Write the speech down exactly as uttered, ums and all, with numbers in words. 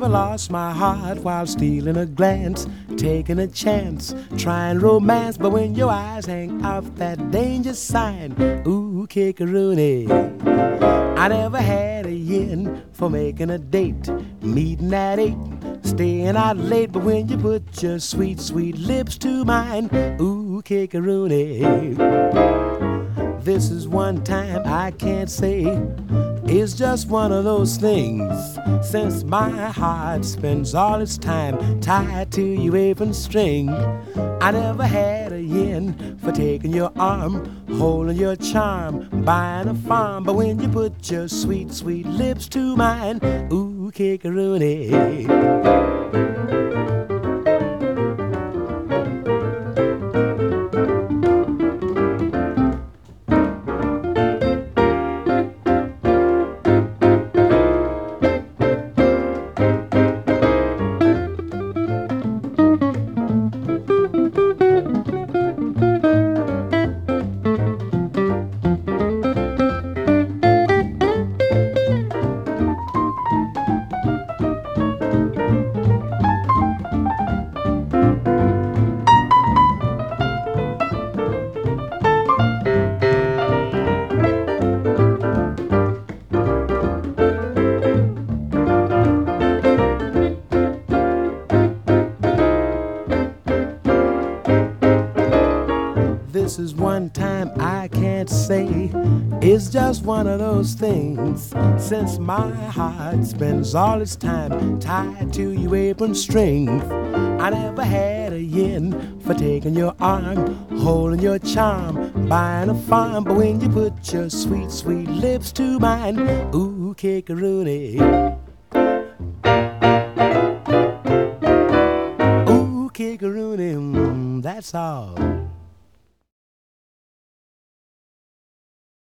lost my heart while stealing a glance, taking a chance, trying romance. But when your eyes hang off that danger sign, ooh, kick-a-rooney. I never had a yen for making a date, meeting at eight, staying out late. But when you put your sweet, sweet lips to mine, ooh, kick-a-rooney. This is one time I can't say, it's just one of those things. Since my heart spends all its time tied to your apron string, I never had a yen for taking your arm, holding your charm, buying a farm. But when you put your sweet, sweet lips to mine, ooh, kick-a-rooney. This is one time I can't say, it's just one of those things. Since my heart spends all its time tied to your apron string, I never had a yen for taking your arm, holding your charm, buying a farm. But when you put your sweet, sweet lips to mine, ooh, kick-a-rooney. Ooh, kick-a-rooney, mm, that's all.